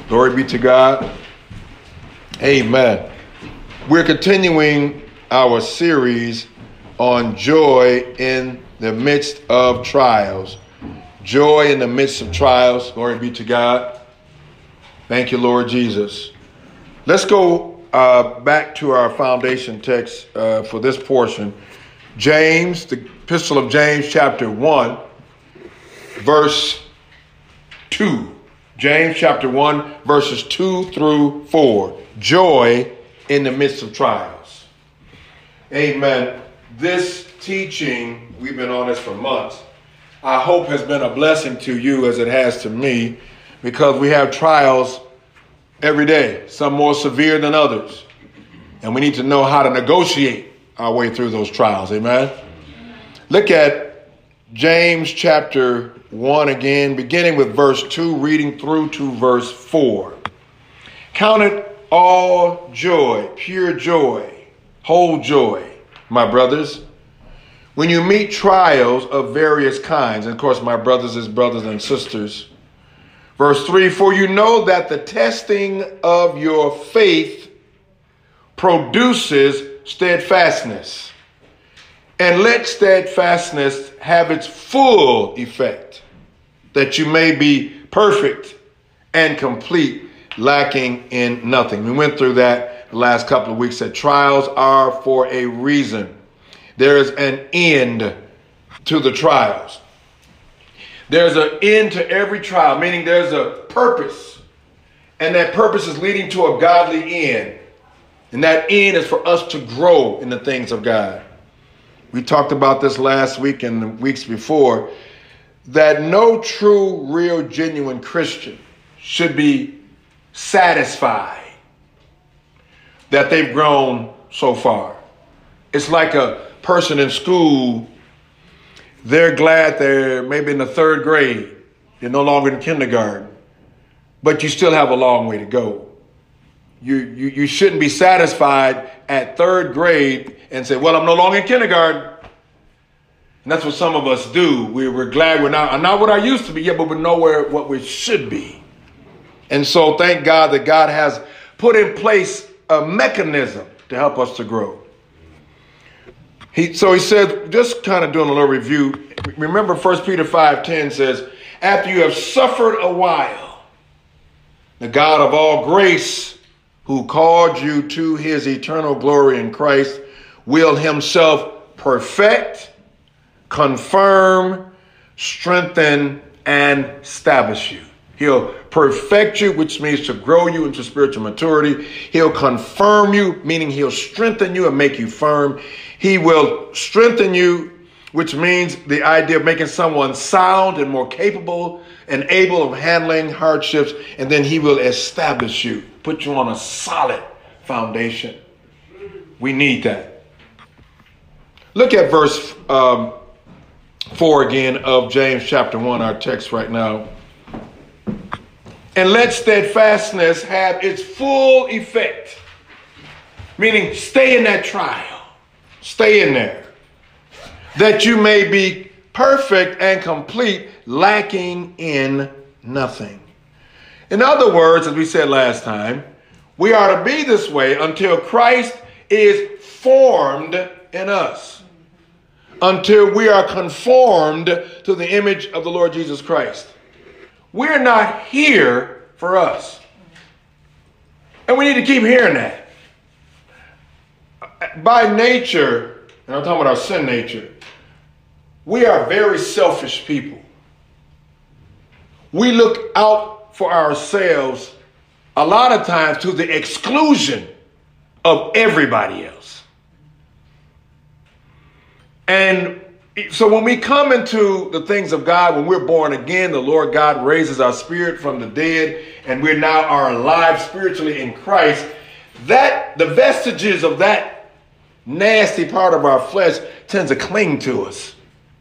Glory be to God. Amen. We're continuing our series on joy in the midst of trials. Joy in the midst of trials. Glory be to God. Thank you, Lord Jesus. Let's go back to our foundation text for this portion. James, the Epistle of James, chapter 1, verse 2. James chapter 1, verses 2 through 4. Joy in the midst of trials. Amen. This teaching, we've been on this for months, I hope has been a blessing to you as it has to me, because we have trials every day, some more severe than others. And we need to know how to negotiate our way through those trials. Amen. Look at James chapter 1 again, beginning with verse 2, reading through to verse 4. Count it all joy, pure joy, whole joy, my brothers, when you meet trials of various kinds. And of course, my brothers is brothers and sisters. Verse 3, for you know that the testing of your faith produces steadfastness. And let steadfastness have its full effect, that you may be perfect and complete, lacking in nothing. We went through that the last couple of weeks, that trials are for a reason. There is an end to the trials. There's an end to every trial, meaning there's a purpose. And that purpose is leading to a godly end. And that end is for us to grow in the things of God. We talked about this last week and the weeks before, that no true, real, genuine Christian should be satisfied that they've grown so far. It's like a person in school. They're glad they're maybe in the third grade. They're no longer in kindergarten, but you still have a long way to go. You shouldn't be satisfied at third grade and say, well, I'm no longer in kindergarten. And that's what some of us do. We're glad I'm not what I used to be yet, but we're nowhere what we should be. And so thank God that God has put in place a mechanism to help us to grow. So he said, just kind of doing a little review. Remember 1 Peter 5:10 says, after you have suffered a while, the God of all grace, who called you to his eternal glory in Christ, will himself perfect, confirm, strengthen, and establish you. He'll perfect you, which means to grow you into spiritual maturity. He'll confirm you, meaning he'll strengthen you and make you firm. He will strengthen you, which means the idea of making someone sound and more capable and able of handling hardships. And then he will establish you, put you on a solid foundation. We need that. Look at verse 4 again of James chapter 1, our text right now. And let steadfastness have its full effect. Meaning stay in that trial. Stay in there. That you may be perfect and complete, lacking in nothing. In other words, as we said last time, we are to be this way until Christ is formed in us. Until we are conformed to the image of the Lord Jesus Christ. We're not here for us. And we need to keep hearing that. By nature, and I'm talking about our sin nature, we are very selfish people. We look out for ourselves a lot of times to the exclusion of everybody else. And so when we come into the things of God, when we're born again, the Lord God raises our spirit from the dead, and we now are alive spiritually in Christ, that the vestiges of that nasty part of our flesh tends to cling to us.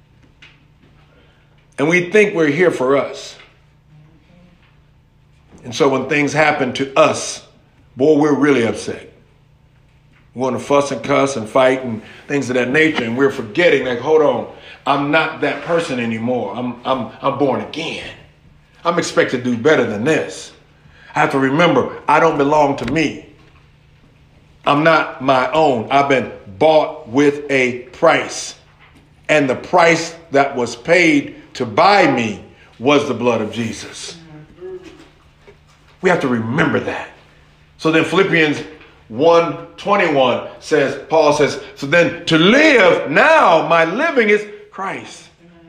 And we think we're here for us. And so when things happen to us, boy, we're really upset. We want to fuss and cuss and fight and things of that nature. And we're forgetting, like, hold on, I'm not that person anymore. I'm born again. I'm expected to do better than this. I have to remember I don't belong to me. I'm not my own. I've been bought with a price. And the price that was paid to buy me was the blood of Jesus. We have to remember that. So then Philippians 1:21 says, Paul says, so then to live now, my living is Christ.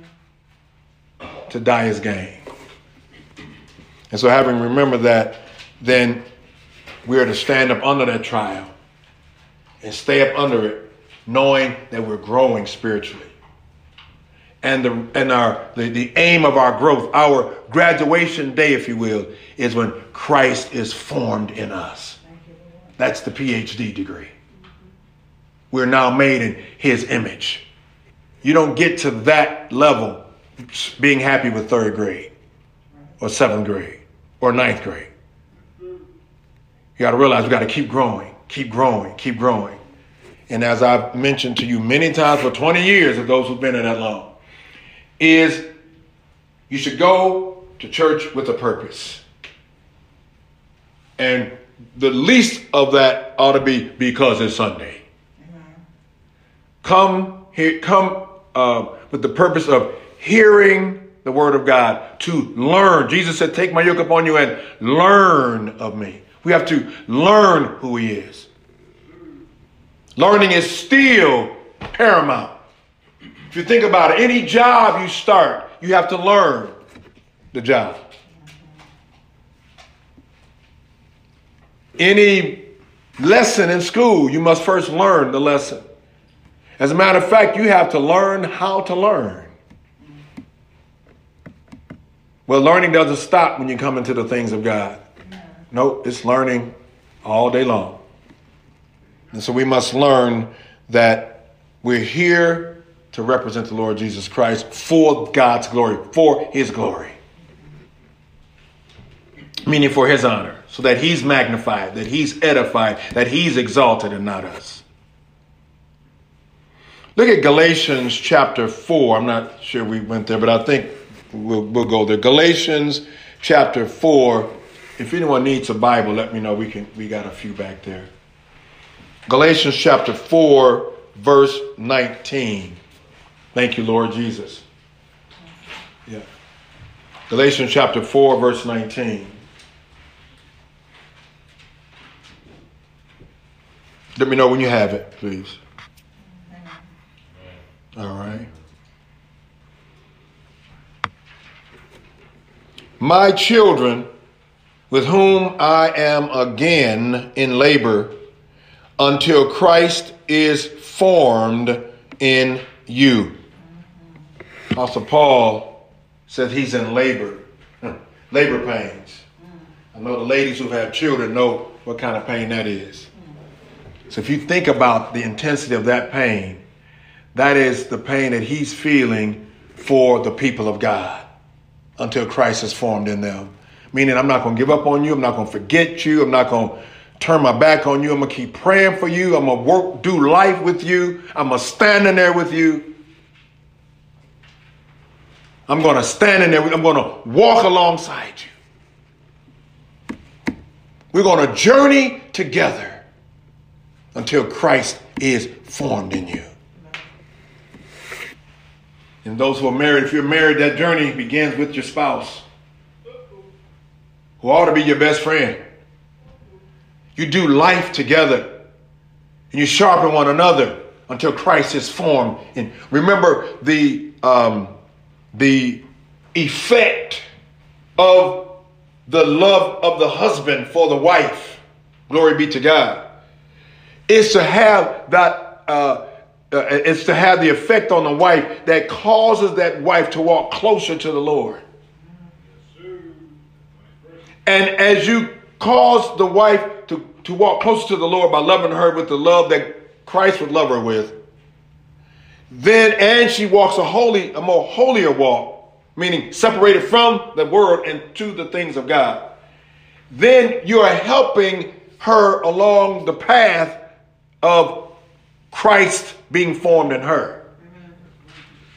To die is gain. And so having remembered that, then we are to stand up under that trial and stay up under it, knowing that we're growing spiritually. And the aim of our growth, our graduation day, if you will, is when Christ is formed in us. That's the PhD degree. We're now made in his image. You don't get to that level being happy with third grade or seventh grade or ninth grade. You got to realize we got to keep growing, keep growing, keep growing. And as I've mentioned to you many times for 20 years, of those who've been in that long, is you should go to church with a purpose. And the least of that ought to be because it's Sunday. Come here, with the purpose of hearing the word of God, to learn. Jesus said, take my yoke upon you and learn of me. We have to learn who he is. Learning is still paramount. If you think about it, any job you start, you have to learn the job. Any lesson in school, you must first learn the lesson. As a matter of fact, you have to learn how to learn. Well, learning doesn't stop when you come into the things of God. Nope, it's learning all day long. And so we must learn that we're here to represent the Lord Jesus Christ for God's glory, for his glory. Meaning for his honor, so that he's magnified, that he's edified, that he's exalted and not us. Look at Galatians chapter 4. I'm not sure we went there, but I think we'll go there. Galatians chapter 4. If anyone needs a Bible, let me know. We got a few back there. Galatians chapter 4, verse 19. Thank you, Lord Jesus. Yeah. Galatians chapter 4, verse 19. Let me know when you have it, please. All right. My children, with whom I am again in labor, until Christ is formed in you. Apostle Paul said he's in labor pains. I know the ladies who've had children know what kind of pain that is. So if you think about the intensity of that pain, that is the pain that he's feeling for the people of God until Christ is formed in them. Meaning I'm not going to give up on you. I'm not going to forget you. I'm not going to turn my back on you. I'm going to keep praying for you. I'm going to do life with you. I'm going to stand in there with you. I'm going to stand in there. I'm going to walk alongside you. We're going to journey together until Christ is formed in you. And those who are married, if you're married, that journey begins with your spouse, who ought to be your best friend. You do life together and you sharpen one another until Christ is formed. And remember the effect of the love of the husband for the wife, glory be to God, is to have that it's to have the effect on the wife that causes that wife to walk closer to the Lord. And as you cause the wife to walk closer to the Lord by loving her with the love that Christ would love her with, and she walks a more holier walk, meaning separated from the world and to the things of God, then you are helping her along the path of Christ being formed in her.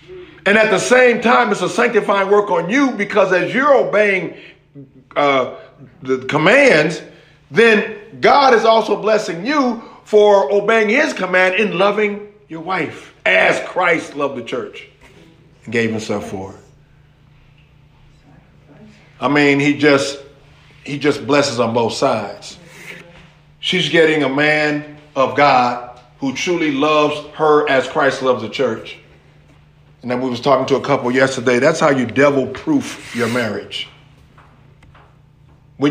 And at the same time, it's a sanctifying work on you, because as you're obeying the commands, then God is also blessing you for obeying his command in loving your wife as Christ loved the church and gave himself for her. I mean, he just blesses on both sides. She's getting a man of God who truly loves her as Christ loves the church. And then we was talking to a couple yesterday. That's how you devil-proof your marriage. When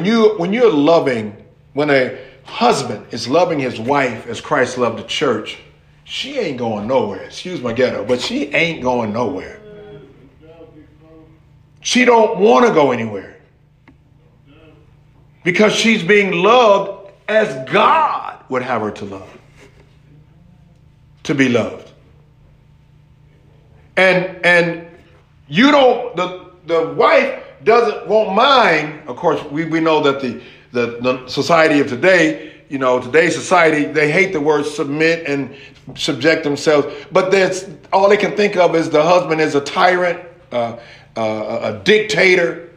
a husband is loving his wife as Christ loved the church, she ain't going nowhere. Excuse my ghetto, but she ain't going nowhere. She don't want to go anywhere because she's being loved as God would have her to be loved. And you don't, the wife won't mind. Of course, we know that the society of today, today's society, they hate the word submit and subject themselves. But that's all they can think of is the husband is a tyrant, a dictator,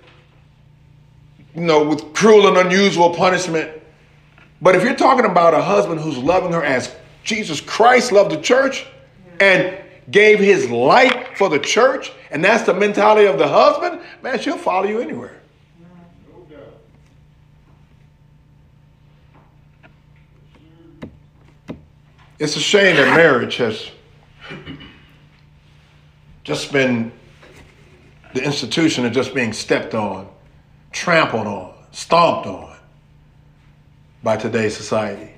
with cruel and unusual punishment. But if you're talking about a husband who's loving her as Jesus Christ loved the church and gave his life for the church, and that's the mentality of the husband, man, she'll follow you anywhere. It's a shame that marriage has just been, the institution of just being stepped on, trampled on, stomped on by today's society.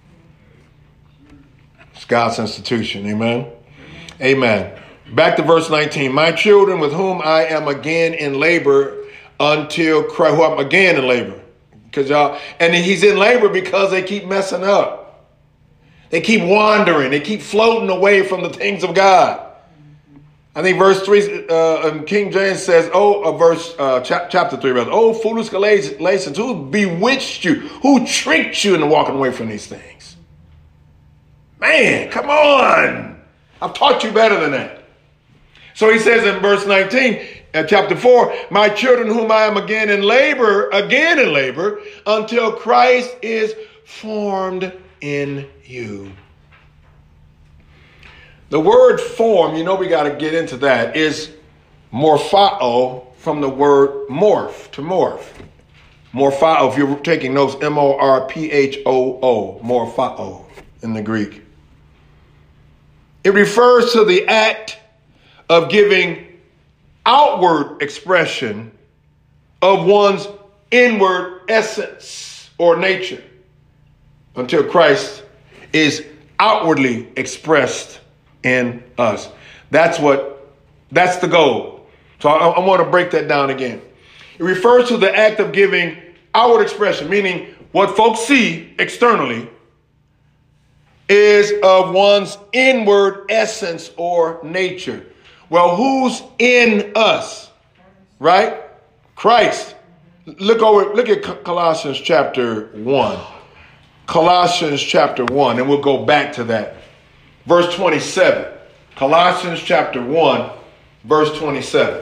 It's God's institution. Amen. Amen. Back to verse 19. My children with whom I am again in labor until Christ, who I'm again in labor. And he's in labor because they keep messing up. They keep wandering. They keep floating away from the things of God. I think verse 3 in King James says, chapter 3, rather. Oh, foolish Galatians, who bewitched you? Who tricked you into walking away from these things? Man, come on. I've taught you better than that. So he says in verse 19, chapter 4, my children whom I am again in labor, until Christ is formed in you. The word form, we got to get into that, is morphao, from the word morph, to morph. Morphao, if you're taking notes, morphoo, morphao in the Greek. It refers to the act of giving outward expression of one's inward essence or nature until Christ is outwardly expressed in us. That's the goal. So I want to break that down again. It refers to the act of giving outward expression, meaning what folks see externally is of one's inward essence or nature. Well, who's in us? Right? Christ. Look at Colossians chapter 1. Colossians chapter 1, and we'll go back to that. Verse 27. Colossians chapter 1, verse 27.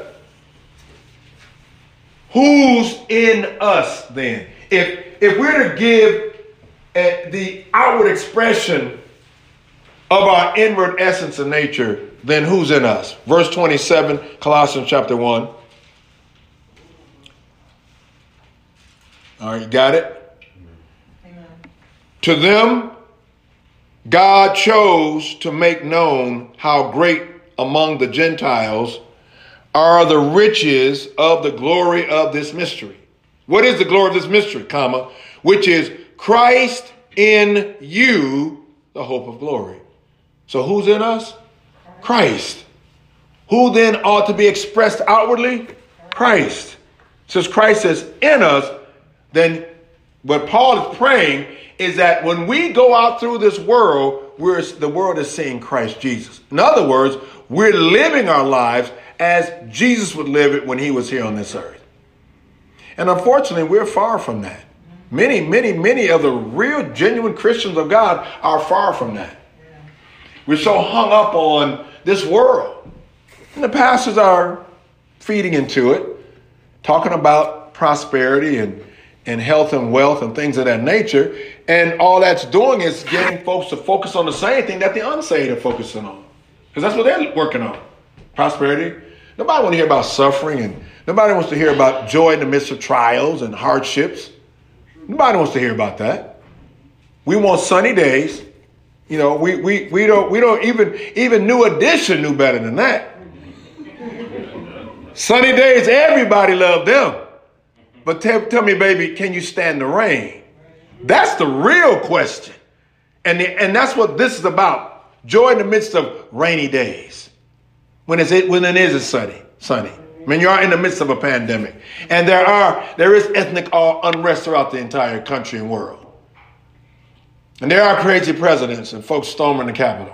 Who's in us then? If we're to give the outward expression of our inward essence and nature, then who's in us? Verse 27, Colossians chapter 1. All right, you got it? Amen. To them, God chose to make known how great among the Gentiles are the riches of the glory of this mystery. What is the glory of this mystery, which is Christ in you, the hope of glory. So who's in us? Christ. Who then ought to be expressed outwardly? Christ. Since Christ is in us, then what Paul is praying is that when we go out through this world, the world is seeing Christ Jesus. In other words, we're living our lives as Jesus would live it when he was here on this earth. And unfortunately, we're far from that. Many of the real, genuine Christians of God are far from that. We're so hung up on this world. And the pastors are feeding into it, talking about prosperity and and health and wealth and things of that nature. And all that's doing is getting folks to focus on the same thing that the unsaved are focusing on. Because that's what they're working on. Prosperity. Nobody wants to hear about suffering, and nobody wants to hear about joy in the midst of trials and hardships. Nobody wants to hear about that. We want sunny days. You know, we don't even New Edition knew better than that. Sunny days, everybody loved them. But tell me, baby, can you stand the rain? That's the real question. And that's what this is about. Joy in the midst of rainy days. When it is sunny. I mean, you are in the midst of a pandemic. And there is ethnic unrest throughout the entire country and world. And there are crazy presidents and folks storming the Capitol.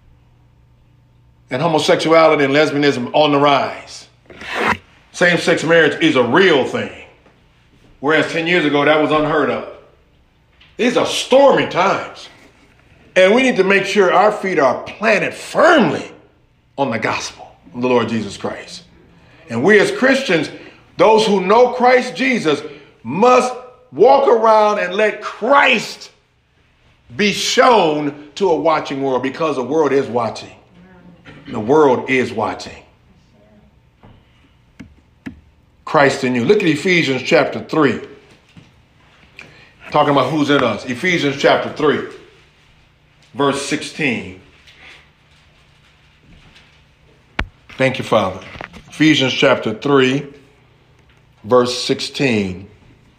And homosexuality and lesbianism on the rise. Same-sex marriage is a real thing. Whereas 10 years ago, that was unheard of. These are stormy times. And we need to make sure our feet are planted firmly on the gospel of the Lord Jesus Christ. And we as Christians, those who know Christ Jesus, must walk around and let Christ be shown to a watching world, because the world is watching. The world is watching. Christ in you. Look at Ephesians chapter 3. Talking about who's in us. Ephesians chapter 3, verse 16. Thank you, Father. Ephesians chapter 3, verse 16.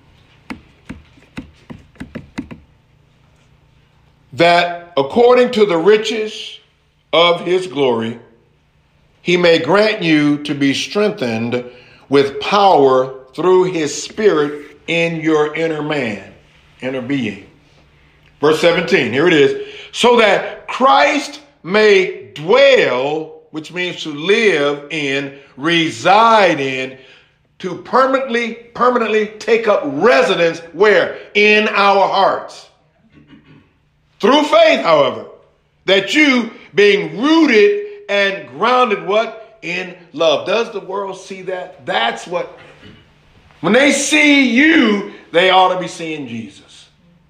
That according to the riches of his glory, he may grant you to be strengthened with power through his Spirit in your inner man, inner being. Verse 17, here it is. So that Christ may dwell, which means to live in, reside in, to permanently take up residence where? In our hearts. Through faith, however, that you being rooted and grounded what? In love. Does the world see that? That's what, when they see you, they ought to be seeing Jesus.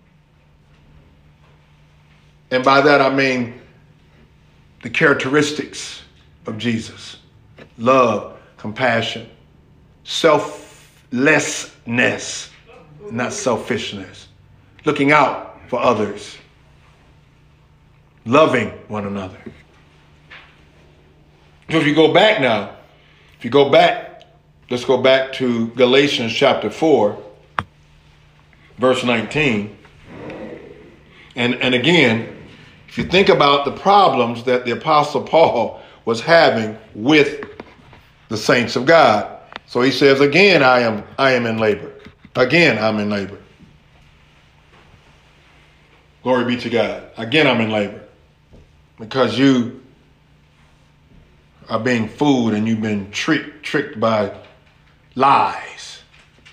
And by that I mean the characteristics of Jesus. Love, compassion, selflessness, not selfishness. Looking out for others. Loving one another. So if you go back, let's go back to Galatians chapter 4, verse 19. And again, if you think about the problems that the Apostle Paul was having with the saints of God. So he says, again, I am in labor. Again, I'm in labor. Glory be to God. Again, I'm in labor. Because you are being fooled and you've been tricked by lies,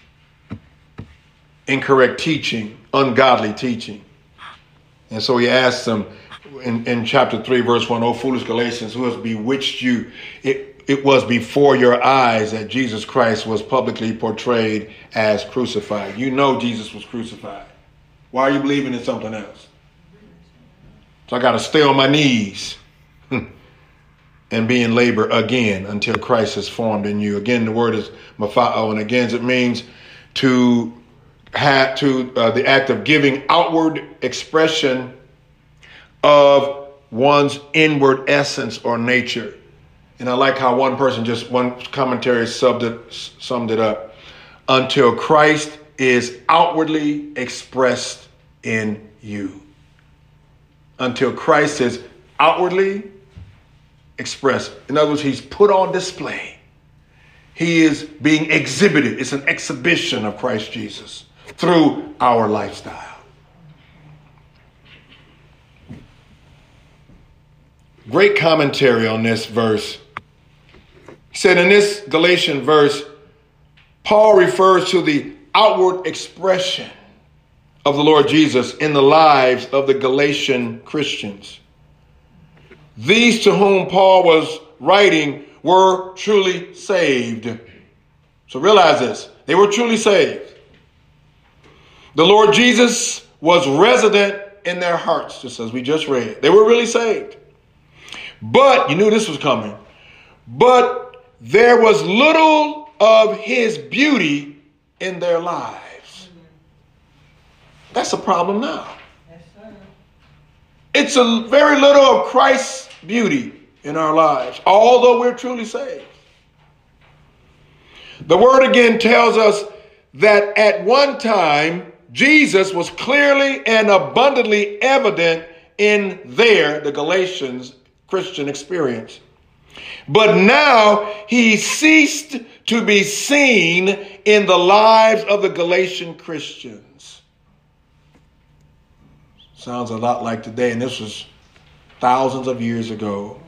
incorrect teaching, ungodly teaching. And so he asks them in chapter 3, verse 1, O foolish Galatians, who has bewitched you? It was before your eyes that Jesus Christ was publicly portrayed as crucified. You know Jesus was crucified. Why are you believing in something else? So I got to stay on my knees and be in labor again until Christ is formed in you. Again, the word is maphao, and again, it means to have the act of giving outward expression of one's inward essence or nature. And I like how one commentary summed it up. Until Christ is outwardly expressed in you. Until Christ is outwardly expressed. In other words, he's put on display. He is being exhibited. It's an exhibition of Christ Jesus through our lifestyle. Great commentary on this verse. He said in this Galatian verse, Paul refers to the outward expression of the Lord Jesus in the lives of the Galatian Christians. These to whom Paul was writing were truly saved. So realize this. They were truly saved. The Lord Jesus was resident in their hearts, just as we just read. They were really saved. But, you knew this was coming, but there was little of his beauty in their lives. That's a problem now. It's a very little of Christ's beauty in our lives, although we're truly saved. The word again tells us that at one time, Jesus was clearly and abundantly evident in the Galatians, Christian experience. But now he ceased to be seen in the lives of the Galatian Christians. Sounds a lot like today, and this was thousands of years ago.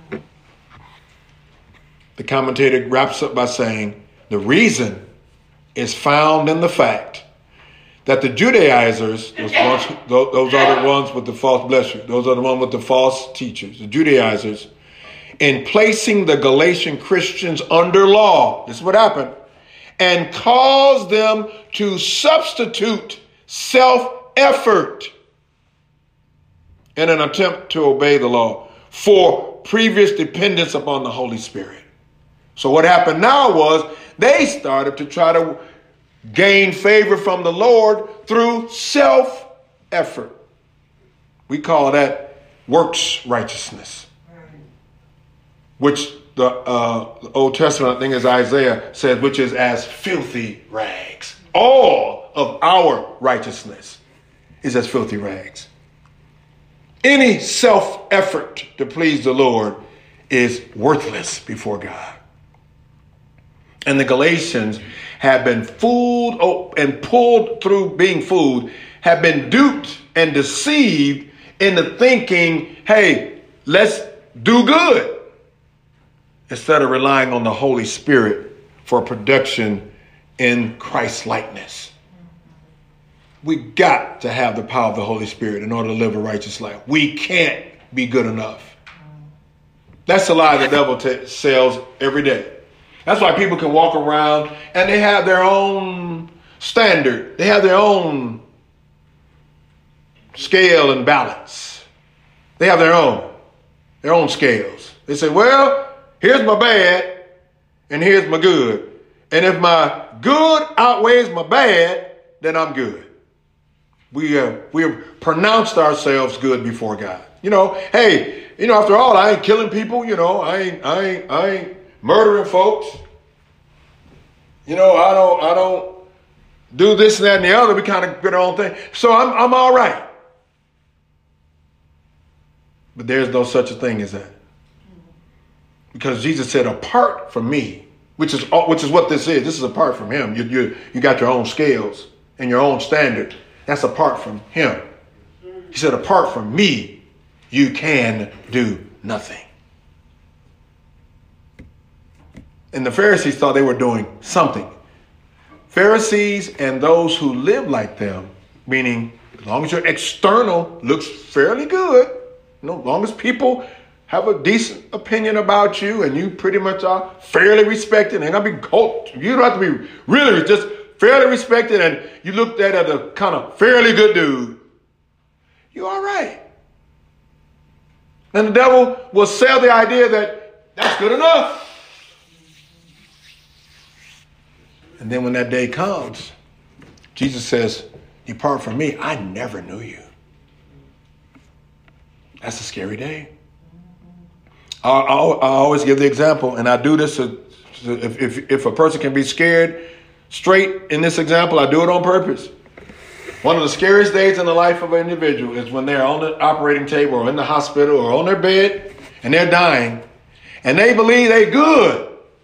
The commentator wraps up by saying, the reason is found in the fact that the Judaizers, those are the ones with the false, bless you, those are the ones with the false teachers, the Judaizers, in placing the Galatian Christians under law, this is what happened, and caused them to substitute self-effort in an attempt to obey the law for previous dependence upon the Holy Spirit. So what happened now was they started to try to gain favor from the Lord through self-effort. We call that works righteousness, which the Old Testament, I think is Isaiah, says, which is as filthy rags. All of our righteousness is as filthy rags. Any self-effort to please the Lord is worthless before God. And the Galatians have been fooled and pulled through being fooled, have been duped and deceived into thinking, hey, let's do good, instead of relying on the Holy Spirit for production in Christ's likeness. We got to have the power of the Holy Spirit in order to live a righteous life. We can't be good enough. That's a lie the devil sells every day. That's why people can walk around and they have their own standard. They have their own scale and balance. They have their own scales. They say, well, here's my bad and here's my good. And if my good outweighs my bad, then I'm good. We have pronounced ourselves good before God. Hey, after all, I ain't killing people. I ain't murdering folks. I don't do this and that and the other. We kind of get our own thing. So I'm all right. But there's no such a thing as that. Because Jesus said, apart from me, which is what this is. This is apart from him. You got your own scales and your own standard. That's apart from him. He said, apart from me, you can do nothing. And the Pharisees thought they were doing something. Pharisees and those who live like them, meaning as long as your external looks fairly good, as long as people have a decent opinion about you and you pretty much are fairly respected, ain't gonna be cold. You don't have to be really just fairly respected and you looked at as a kind of fairly good dude, you're all right. And the devil will sell the idea that that's good enough. And then when that day comes, Jesus says, depart from me, I never knew you. That's a scary day. I always give the example, and I do this if a person can be scared straight in this example, I do it on purpose. One of the scariest days in the life of an individual is when they're on the operating table or in the hospital or on their bed and they're dying and they believe they're good.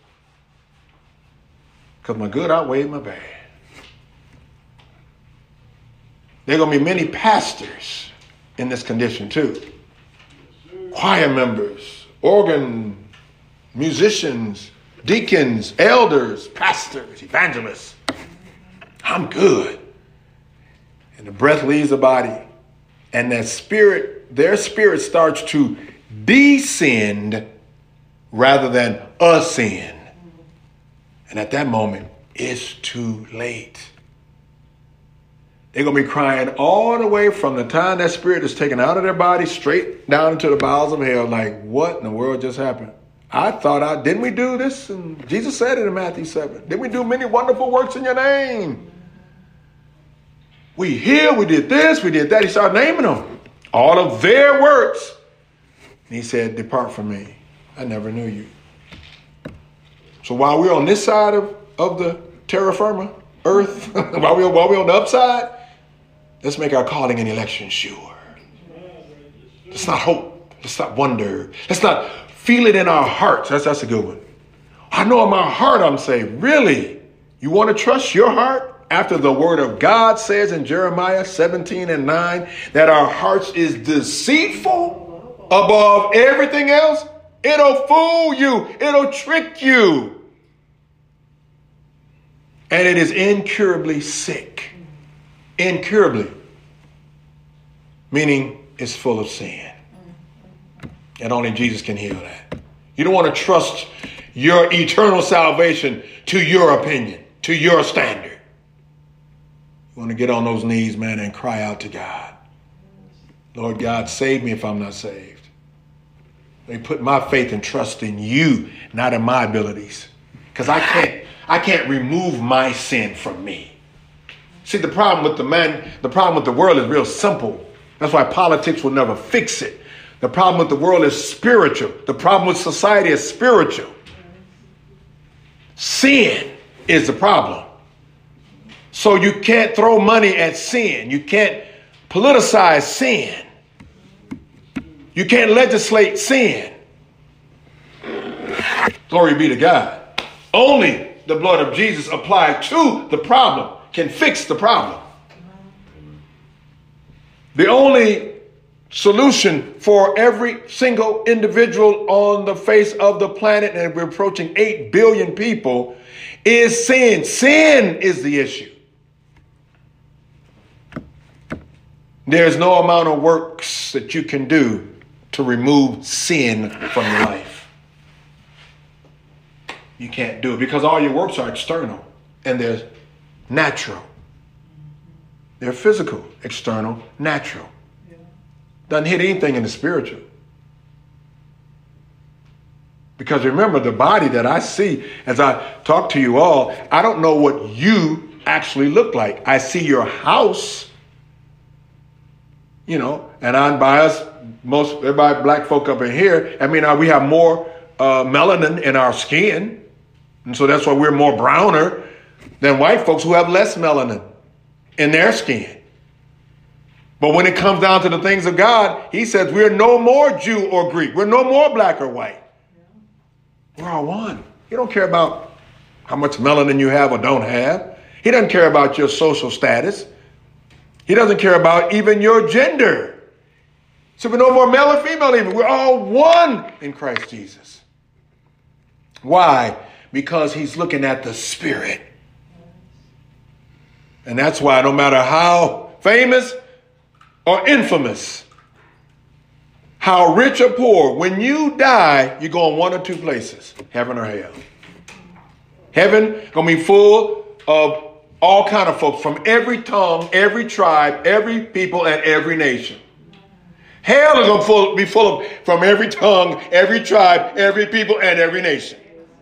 Because my good outweighed my bad. There are going to be many pastors in this condition too. Choir members, organ, musicians, deacons, elders, pastors, evangelists. I'm good. And the breath leaves the body. And their spirit starts to descend rather than ascend. And at that moment, it's too late. They're going to be crying all the way from the time that spirit is taken out of their body straight down into the bowels of hell. Like, what in the world just happened? Didn't we do this? And Jesus said it in Matthew 7. Didn't we do many wonderful works in your name? We healed, we did this, we did that. He started naming them. All of their works. And he said, depart from me. I never knew you. So while we're on this side of the terra firma, earth, while we're on the upside, let's make our calling and election sure. Let's not hope. Let's not wonder. Let's not feel it in our hearts. That's a good one. I know in my heart I'm saved. Really? You want to trust your heart? After the word of God says in Jeremiah 17:9 that our hearts is deceitful above everything else, it'll fool you. It'll trick you. And it is incurably sick. Incurably. Meaning it's full of sin. And only Jesus can heal that. You don't want to trust your eternal salvation to your opinion, to your standard. You want to get on those knees, man, and cry out to God. Lord God, save me if I'm not saved. Let me put my faith and trust in you, not in my abilities. Because I can't remove my sin from me. See, the problem with the world is real simple. That's why politics will never fix it. The problem with the world is spiritual. The problem with society is spiritual. Sin is the problem. So you can't throw money at sin. You can't politicize sin. You can't legislate sin. Glory be to God. Only the blood of Jesus applied to the problem can fix the problem. The only solution for every single individual on the face of the planet, and we're approaching 8 billion people, is sin. Sin is the issue. There's no amount of works that you can do to remove sin from your life. You can't do it because all your works are external and they're natural. They're physical, external, natural. Doesn't hit anything in the spiritual. Because remember, the body that I see as I talk to you all, I don't know what you actually look like. I see your house, and unbiased, everybody, black folk up in here, we have more melanin in our skin. And so that's why we're more browner than white folks who have less melanin in their skin. But when it comes down to the things of God, he says we're no more Jew or Greek. We're no more black or white. We're all one. He don't care about how much melanin you have or don't have. He doesn't care about your social status. He doesn't care about even your gender. So we're no more male or female even. We're all one in Christ Jesus. Why? Because he's looking at the spirit. And that's why no matter how famous or infamous, how rich or poor, when you die, you go in one or two places, heaven or hell. Heaven gonna be full of all kind of folks from every tongue, every tribe, every people, and every nation. Hell is going to be full of from every tongue, every tribe, every people, and every nation.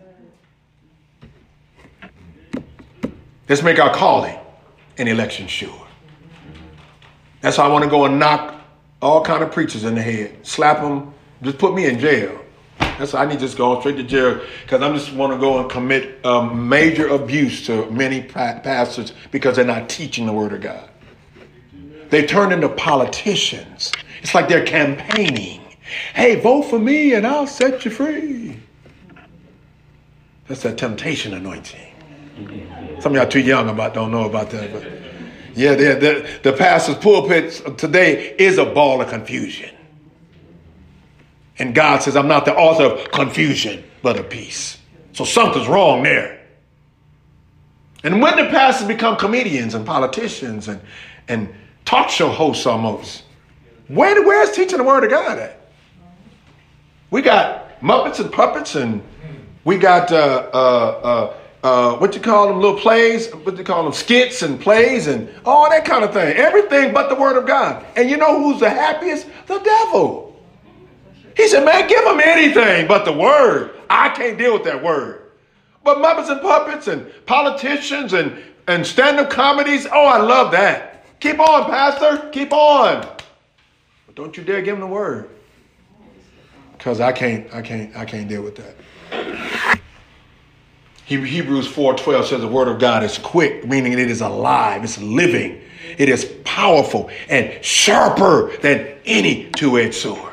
Let's make our calling and election sure. That's why I want to go and knock all kind of preachers in the head, slap them, just put me in jail. That's why I need to just go straight to jail because I just want to go and commit major abuse to many pastors because they're not teaching the word of God. They turn into politicians. It's like they're campaigning. Hey, vote for me and I'll set you free. That's that temptation anointing. Some of y'all too young don't know about that. But yeah, the pastor's pulpit today is a ball of confusion. And God says, I'm not the author of confusion, but of peace. So something's wrong there. And when the pastors become comedians and politicians and talk show hosts almost, where's teaching the word of God at? We got Muppets and puppets, and we got what you call them, little plays, what you call them, skits and plays and all that kind of thing. Everything but the word of God. And you know who's the happiest? The devil. He said, man, give him anything but the word. I can't deal with that word. But Muppets and Puppets and politicians and stand-up comedies, oh, I love that. Keep on, Pastor. Keep on. But don't you dare give him the word. Because I can't deal with that. Hebrews 4:12 says the word of God is quick, meaning it is alive, it's living, it is powerful and sharper than any two-edged sword.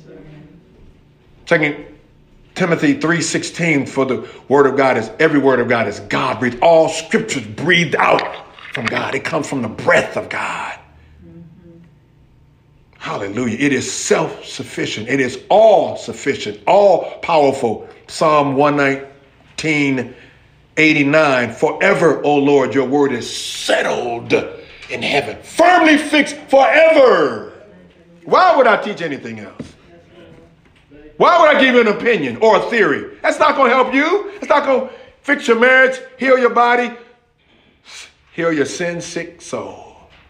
2 Timothy 3:16, for the word of God is, every word of God is God breathed. All scriptures breathed out from God. It comes from the breath of God. Hallelujah. It is self-sufficient. It is all sufficient, all powerful. Psalm 119:89. Forever, O Lord, your word is settled in heaven, firmly fixed forever. Why would I teach anything else? Why would I give you an opinion or a theory? That's not going to help you. It's not going to fix your marriage, heal your body, heal your sin-sick soul.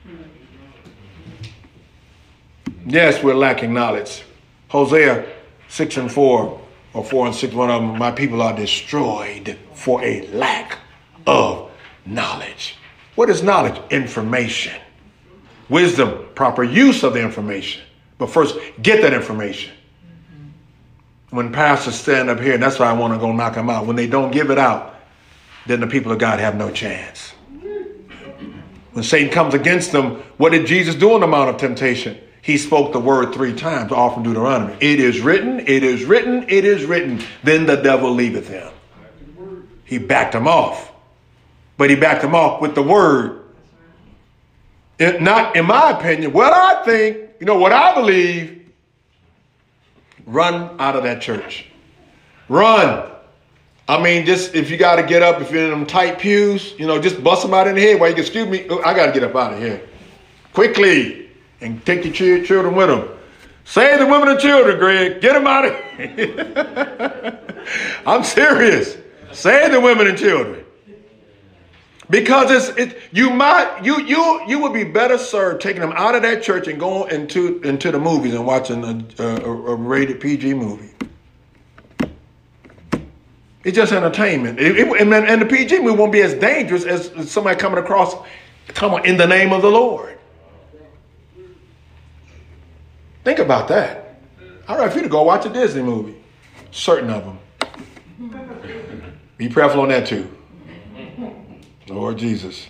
Yes, we're lacking knowledge. Hosea 6:4, or 4:6, one of them, my people are destroyed for a lack of knowledge. What is knowledge? Information. Wisdom, proper use of the information. But first, get that information. When pastors stand up here, and that's why I want to go knock them out, when they don't give it out, then the people of God have no chance. When Satan comes against them, what did Jesus do on the Mount of Temptation? He spoke the word 3 times, all from Deuteronomy. It is written, it is written, it is written. Then the devil leaveth him. He backed him off. But he backed him off with the word. Not, in my opinion, what I think, what I believe, run out of that church. Run. I mean, just if you got to get up, if you're in them tight pews, just bust them out in the head while you can, excuse me, I got to get up out of here. Quickly. And take your children with them. Save the women and children, Greg. Get them out of here. I'm serious. Save the women and children. Because you would be better served taking them out of that church and going into the movies and watching a rated PG movie. It's just entertainment. And the PG movie won't be as dangerous as somebody coming in the name of the Lord. Think about that. I'd rather for you to go watch a Disney movie. Certain of them. Be prayerful on that too. Lord Jesus.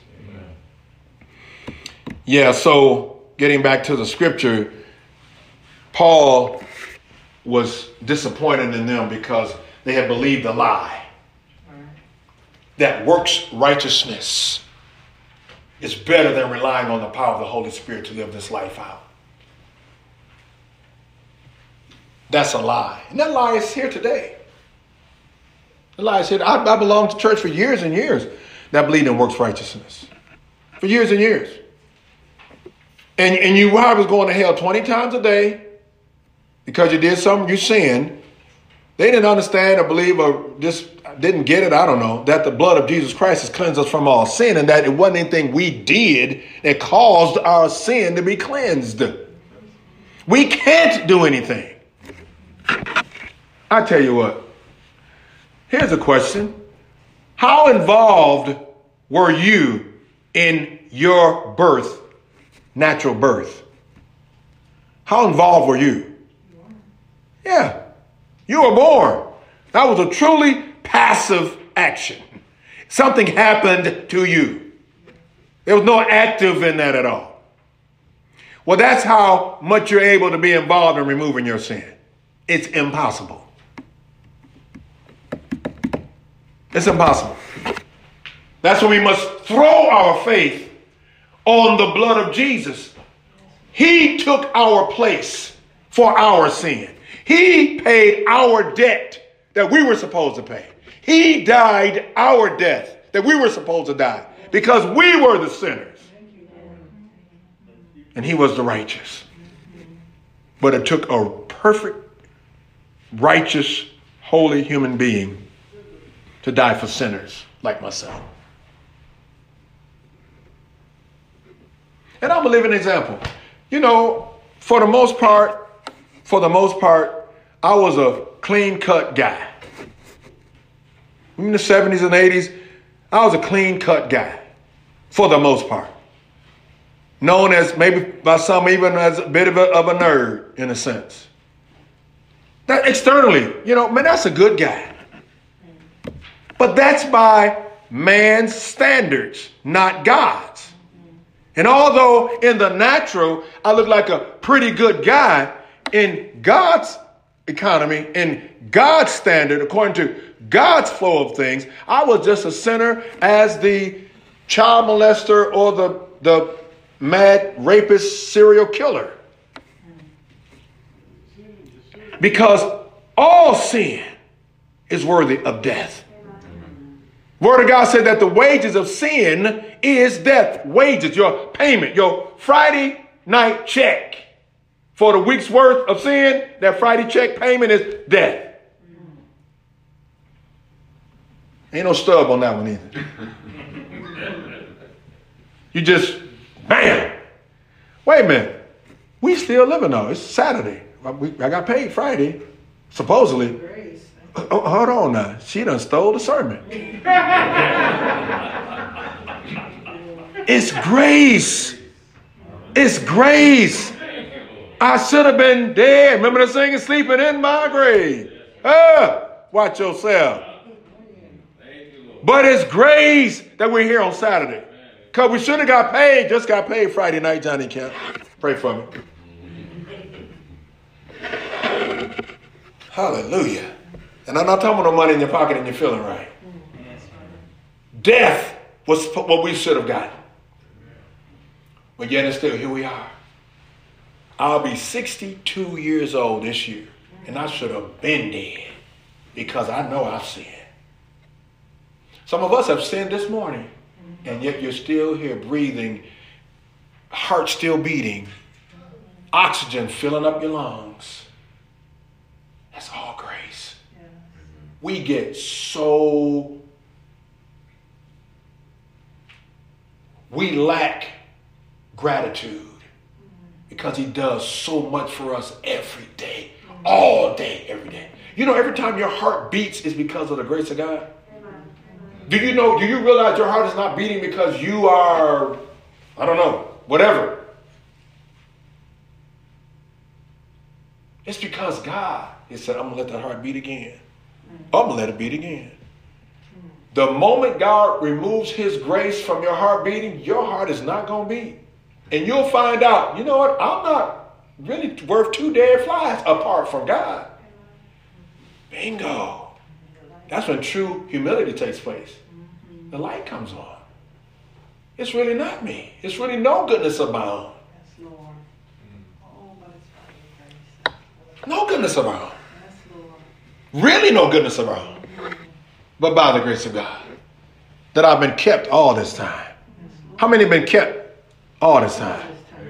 Yeah, so getting back to the scripture, Paul was disappointed in them because they had believed a lie. That works righteousness is better than relying on the power of the Holy Spirit to live this life out. That's a lie. And that lie is here today. The lie is here. I belonged to church for years and years that believed in works righteousness. For years and years. And I was going to hell 20 times a day because you did something, you sinned. They didn't understand or believe or just didn't get it, I don't know, that the blood of Jesus Christ has cleansed us from all sin and that it wasn't anything we did that caused our sin to be cleansed. We can't do anything. I tell you what, here's a question. How involved were you in your birth, natural birth? How involved were you? Yeah, you were born. That was a truly passive action. Something happened to you. There was no active in that at all. Well, that's how much you're able to be involved in removing your sin. It's impossible. It's impossible. That's why we must throw our faith on the blood of Jesus. He took our place for our sin. He paid our debt that we were supposed to pay. He died our death that we were supposed to die because we were the sinners. And he was the righteous. But it took a perfect, righteous, holy human being to die for sinners. like myself. And I'm a living example. You know, for the most part, I was a clean-cut guy. In the 70s and 80s, I was a clean-cut guy, for the most part. Known as, maybe by some, even as a bit of a nerd, in a sense. That externally, you know, man, that's a good guy. But that's by man's standards, not God's. And although in the natural, I look like a pretty good guy, in God's economy, in God's standard, according to God's flow of things, I was just a sinner as the child molester or the mad rapist serial killer. Because all sin is worthy of death. Word of God said that the wages of sin is death. Wages, your payment, your Friday night check for the week's worth of sin, that Friday check payment is death. Ain't no stub on that one either. You just, bam. Wait a minute. We still living though. It's Saturday. I got paid Friday, supposedly. Oh, hold on now. She done stole the sermon. It's grace. It's grace. I should have been dead. Remember the singing, sleeping in my grave. Watch yourself. But it's grace that we're here on Saturday. Because we should have got paid. Just got paid Friday night, Johnny Kemp. Pray for me. Hallelujah. And I'm not talking about no money in your pocket and you're feeling right. Death was what we should have gotten. But yet and still, here we are. I'll be 62 years old this year. And I should have been dead. Because I know I've sinned. Some of us have sinned this morning. And yet you're still here breathing. Heart still beating. Oxygen filling up your lungs. That's all grace. We get so, we lack gratitude because he does so much for us every day, all day, every day. You know, every time your heart beats is because of the grace of God. Do you realize your heart is not beating because you are, I don't know, whatever. It's because God, he said, I'm going to let that heart beat again. I'm going to let it beat again. The moment God removes his grace from your heart beating, your heart is not going to beat. And you'll find out, you know what? I'm not really worth two dead flies apart from God. Bingo. That's when true humility takes place. The light comes on. It's really not me. It's really no goodness of my own. No goodness of our own. Really no goodness of our own. But by the grace of God. That I've been kept all this time. How many have been kept all this time?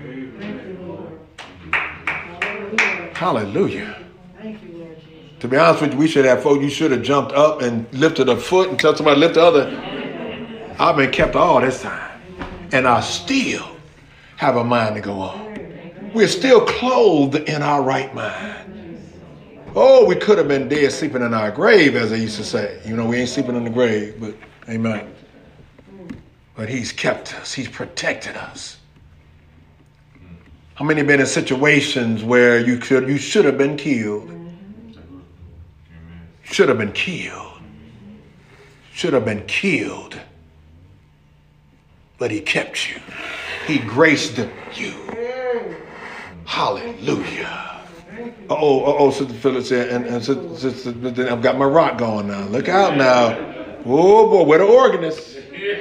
Hallelujah. To be honest with you, we should have folks, you should have jumped up and lifted a foot and tell somebody to lift the other. I've been kept all this time. And I still have a mind to go on. We're still clothed in our right mind. Oh, we could have been dead sleeping in our grave, as they used to say. You know, we ain't sleeping in the grave, but amen. But he's kept us. He's protected us. How many been in situations where you should have been killed? Should have been killed. Should have been killed. But he kept you. He graced you. Hallelujah. Sister Phyllis said, and Sister, I've got my rock going now. Look out now. Oh boy, where the organist?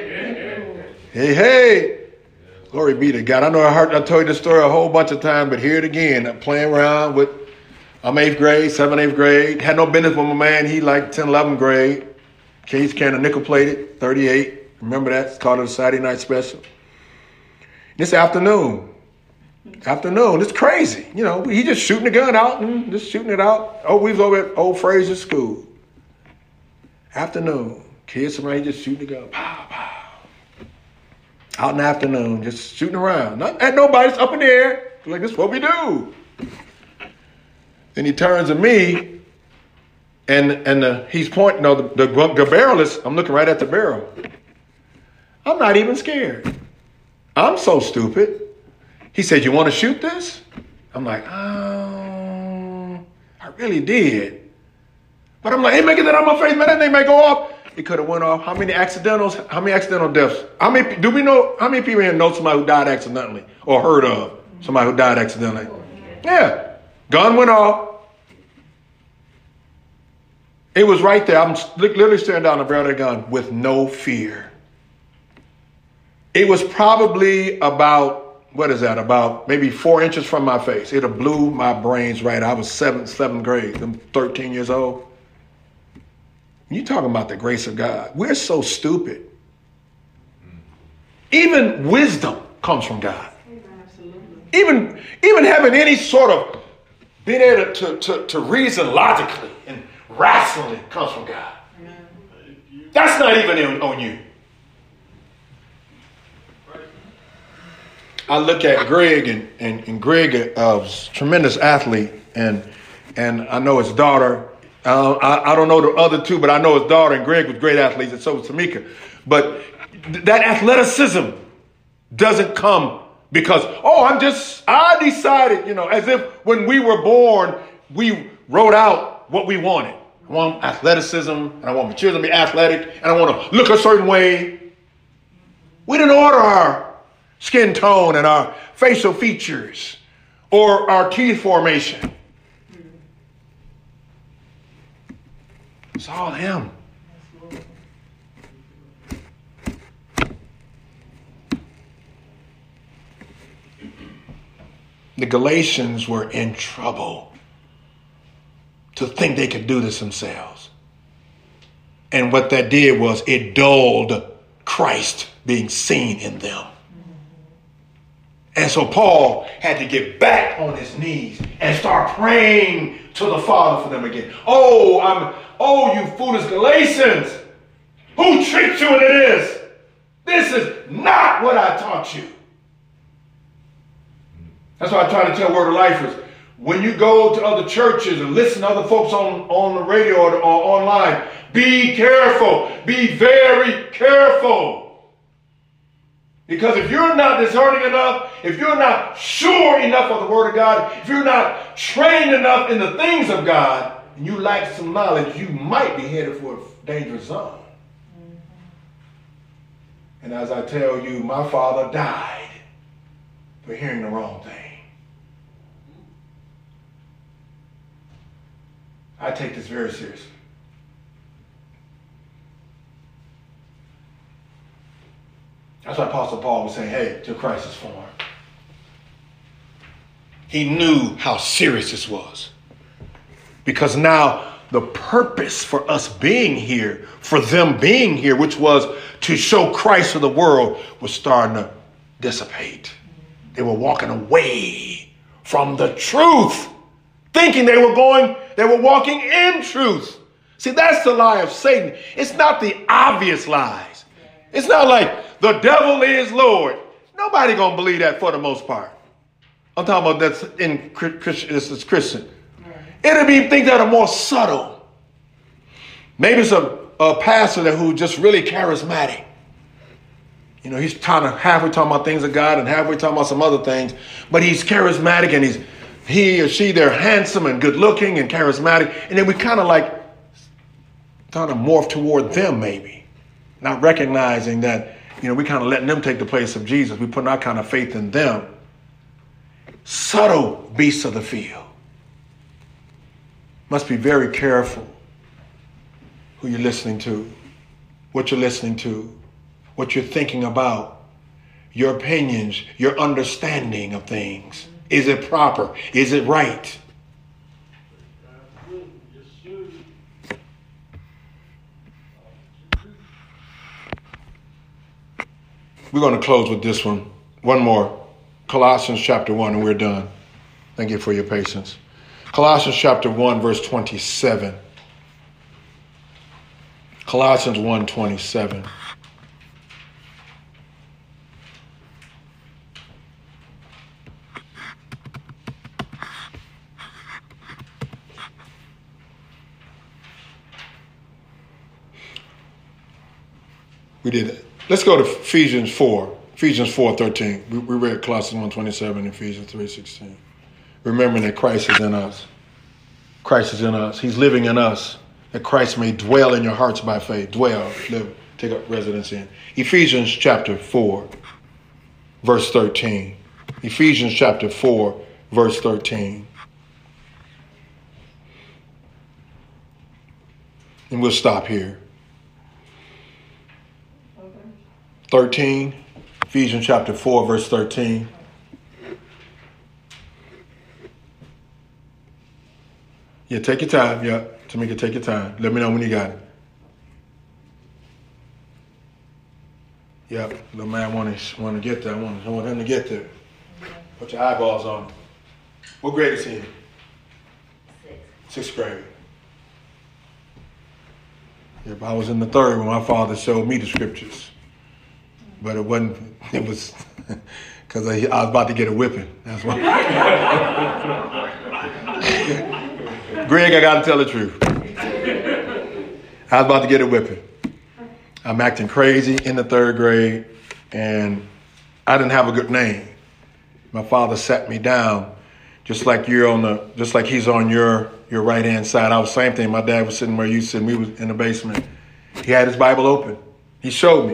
Hey. Glory be to God. I know I told you this story a whole bunch of times, but hear it again. I'm playing around with, I'm 8th grade, 7th, 8th grade. Had no business with my man. He like 10th, 11th grade. He's carrying a nickel plated 38. Remember that? It's called a Saturday night special. This afternoon. It's crazy. You know, he just shooting the gun out and just shooting it out. Oh, we was over at Old Fraser School. Afternoon. Kids around here just shooting the gun. Pow, pow. Out in the afternoon, just shooting around. Not at nobody, just up in the air. Like, this is what we do. Then he turns to me, and he's pointing, the barrel is, I'm looking right at the barrel. I'm not even scared. I'm so stupid. He said, you want to shoot this? I'm like, I really did. But I'm like, hey, make it that on my face, man, that thing may go off. It could have went off. How many accidental deaths? Do we know how many people here know somebody who died accidentally or heard of somebody who died accidentally? Yeah. Gun went off. It was right there. I'm literally staring down the barrel of the gun with no fear. It was probably about maybe 4 inches from my face. It blew my brains right. I was seventh grade. I'm 13 years old. You're talking about the grace of God. We're so stupid. Even wisdom comes from God. Even having any sort of being able to reason logically and rationally comes from God. That's not even on you. I look at Greg, and Greg is a tremendous athlete, and I know his daughter. I don't know the other two, but I know his daughter and Greg was great athletes, and so was Tamika. But that athleticism doesn't come because, I decided, as if when we were born, we wrote out what we wanted. I want athleticism, and I want my children to be athletic, and I want to look a certain way. We didn't order our skin tone and our facial features or our teeth formation. It's all him. The Galatians were in trouble to think they could do this themselves. And what that did was it dulled Christ being seen in them. And so Paul had to get back on his knees and start praying to the Father for them again. Oh, you foolish Galatians, who tricked you into this? This is not what I taught you. That's why I try to tell Word of Lifers. When you go to other churches and listen to other folks on the radio or online, be careful. Be very careful. Because if you're not discerning enough, if you're not sure enough of the Word of God, if you're not trained enough in the things of God, and you lack some knowledge, you might be headed for a dangerous zone. And as I tell you, my father died for hearing the wrong thing. I take this very seriously. That's why Apostle Paul was saying, hey, till Christ is formed. He knew how serious this was. Because now the purpose for us being here, for them being here, which was to show Christ to the world, was starting to dissipate. They were walking away from the truth, thinking they were walking in truth. See, that's the lie of Satan. It's not the obvious lies. It's not like the devil is Lord. Nobody gonna believe that for the most part. I'm talking about that's in Christian. This is Christian. It'll be things that are more subtle. Maybe it's a pastor who's just really charismatic. He's halfway talking about things of God and halfway talking about some other things, but he's charismatic and he or she, they're handsome and good looking and charismatic. And then we kind of morph toward them maybe, not recognizing that, we kind of letting them take the place of Jesus. We put our kind of faith in them. Subtle beasts of the field. Must be very careful who you're listening to, what you're listening to, what you're thinking about, your opinions, your understanding of things. Is it proper? Is it right? We're going to close with this one. One more. Colossians chapter 1, and we're done. Thank you for your patience. Colossians chapter 1, verse 27. Colossians 1:27. We did it. Let's go to Ephesians 4. Ephesians 4:13. We read Colossians 1:27 and Ephesians 3:16. Remembering that Christ is in us. Christ is in us. He's living in us. That Christ may dwell in your hearts by faith. Dwell, live, take up residence in. Ephesians chapter 4, verse 13. Ephesians chapter 4, verse 13. And we'll stop here. 13. Ephesians chapter 4, verse 13. Yeah, take your time. Yeah, Tamika, take your time. Let me know when you got it. Yep, little man want to get there. I want him to get there. Put your eyeballs on him. What grade is he in? Sixth grade. Yep, I was in the third when my father showed me the scriptures. But it was because I was about to get a whipping. That's why. Greg, I got to tell the truth. I was about to get a whipping. I'm acting crazy in the third grade, and I didn't have a good name. My father sat me down, just like he's on your right hand side. I was same thing. My dad was sitting where you sitting. We was in the basement. He had his Bible open. He showed me.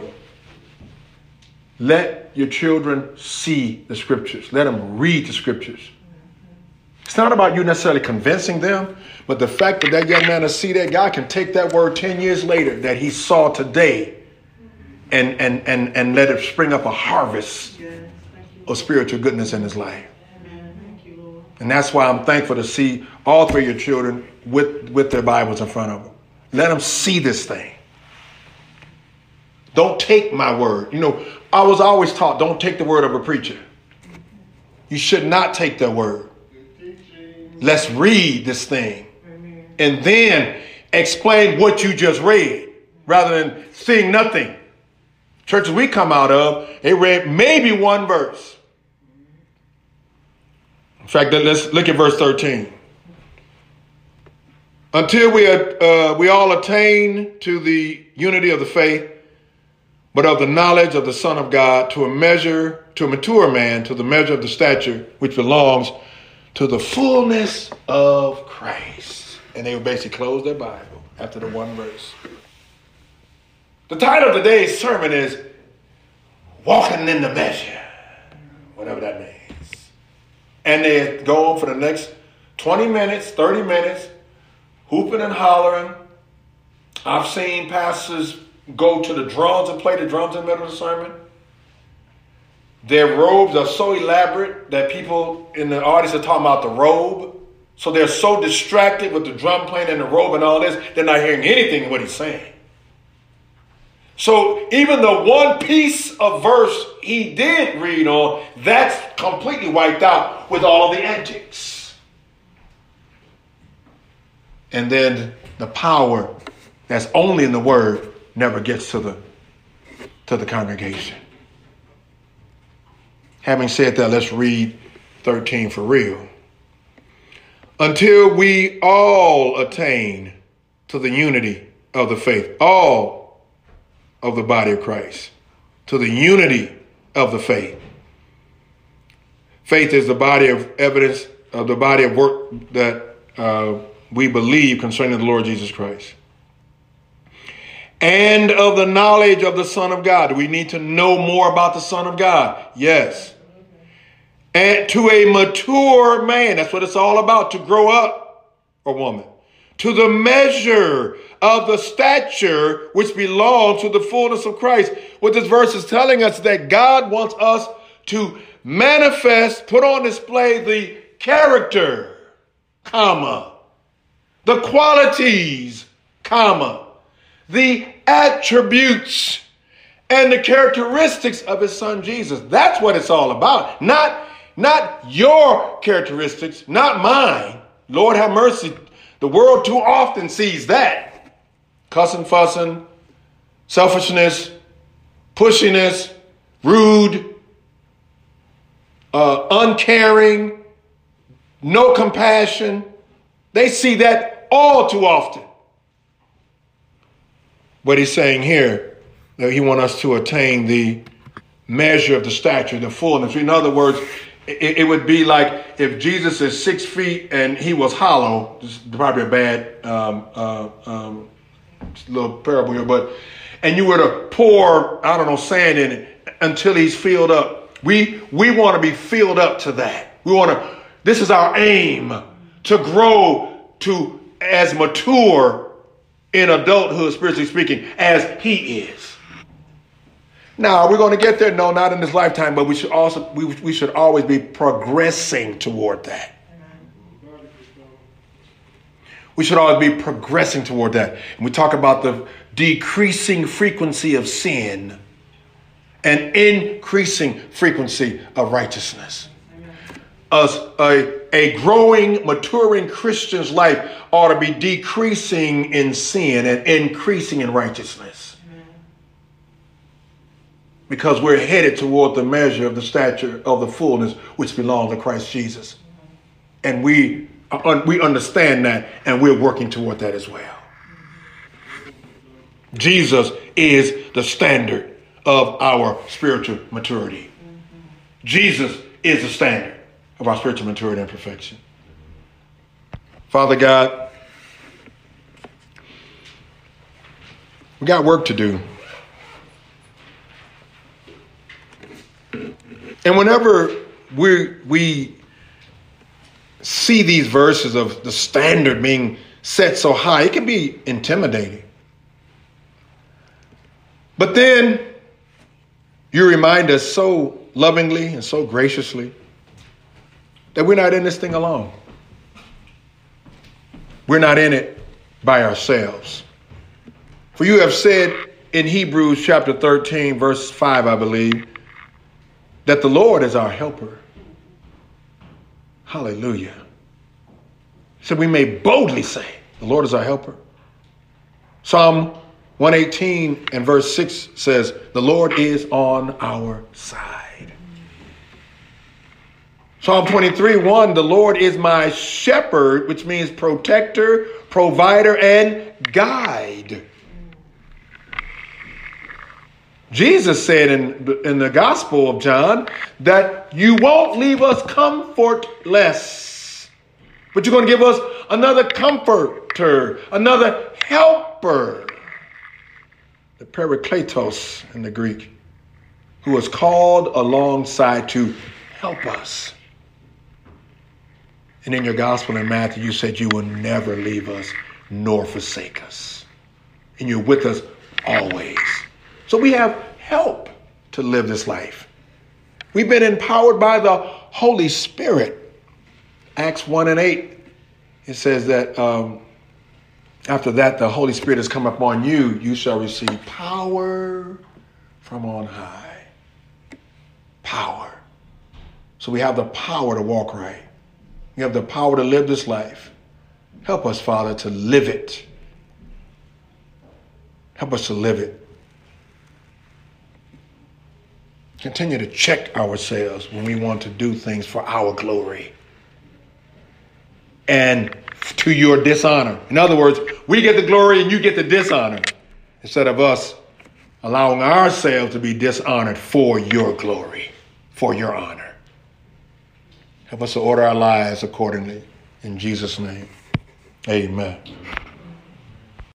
Let your children see the scriptures. Let them read the scriptures. It's not about you necessarily convincing them, but the fact that that young man will see that, God can take that word 10 years later that he saw today and let it spring up a harvest of spiritual goodness in his life. And that's why I'm thankful to see all three of your children with their Bibles in front of them. Let them see this thing. Don't take my word. You know, I was always taught, don't take the word of a preacher. You should not take their word. Let's read this thing and then explain what you just read rather than seeing nothing. Churches we come out of, they read maybe one verse. In fact, let's look at verse 13. Until we all attain to the unity of the faith, but of the knowledge of the Son of God, to a mature man, to the measure of the stature which belongs to the fullness of Christ. And they would basically close their Bible after the one verse. The title of today's sermon is Walking in the Measure, whatever that means. And they go on for the next 20 minutes, 30 minutes, hooping and hollering. I've seen pastors go to the drums and play the drums in the middle of the sermon. Their robes are so elaborate that people in the audience are talking about the robe. So they're so distracted with the drum playing and the robe and all this, they're not hearing anything what he's saying. So even the one piece of verse he did read on, that's completely wiped out with all of the antics. And then the power that's only in the word never gets to the congregation. Having said that, let's read 13 for real. Until we all attain to the unity of the faith, all of the body of Christ, to the unity of the faith. Faith is the body of evidence of the body of work that we believe concerning the Lord Jesus Christ. And of the knowledge of the Son of God. Do we need to know more about the Son of God? Yes. And to a mature man, that's what it's all about, to grow up, a woman, to the measure of the stature which belongs to the fullness of Christ. What this verse is telling us is that God wants us to manifest, put on display the character, comma, the qualities, comma, the attributes and the characteristics of his son Jesus. That's what it's all about. Not your characteristics, not mine. Lord have mercy. The world too often sees that. cussing, fussing, selfishness, pushiness, rude, uncaring, no compassion. They see that all too often. But he's saying here that he wants us to attain the measure of the stature, the fullness. In other words, it would be like if Jesus is 6 feet and he was hollow. This is probably a bad little parable here, and you were to pour, I don't know, sand in it until he's filled up. We want to be filled up to that. This is our aim, to grow to as mature in adulthood, spiritually speaking, as he is. Now, are we going to get there? No, not in this lifetime, but we should always be progressing toward that. We should always be progressing toward that. And we talk about the decreasing frequency of sin and increasing frequency of righteousness. A growing, maturing Christian's life ought to be decreasing in sin and increasing in righteousness. Because we're headed toward the measure of the stature of the fullness which belongs to Christ Jesus. And we understand that, and we're working toward that as well. Jesus is the standard of our spiritual maturity. Jesus is the standard of our spiritual maturity and perfection. Father God, we got work to do. And whenever we see these verses of the standard being set so high, it can be intimidating. But then you remind us so lovingly and so graciously that we're not in this thing alone. We're not in it by ourselves. For you have said in Hebrews chapter 13, verse 5, I believe, that the Lord is our helper. Hallelujah. So we may boldly say, the Lord is our helper. Psalm 118 and verse 6 says, the Lord is on our side. Psalm 23:1, the Lord is my shepherd, which means protector, provider, and guide. Jesus said in the Gospel of John that you won't leave us comfortless, but you're going to give us another comforter, another helper, the Parakletos in the Greek, who is called alongside to help us. And in your Gospel in Matthew, you said you will never leave us nor forsake us. And you're with us always. So we have help to live this life. We've been empowered by the Holy Spirit. Acts 1:8, it says that after that, the Holy Spirit has come upon you. You shall receive power from on high. Power. So we have the power to walk right. We have the power to live this life. Help us, Father, to live it. Help us to live it. Continue to check ourselves when we want to do things for our glory and to your dishonor. In other words, we get the glory and you get the dishonor instead of us allowing ourselves to be dishonored for your glory, for your honor. Help us to order our lives accordingly. In Jesus' name, amen.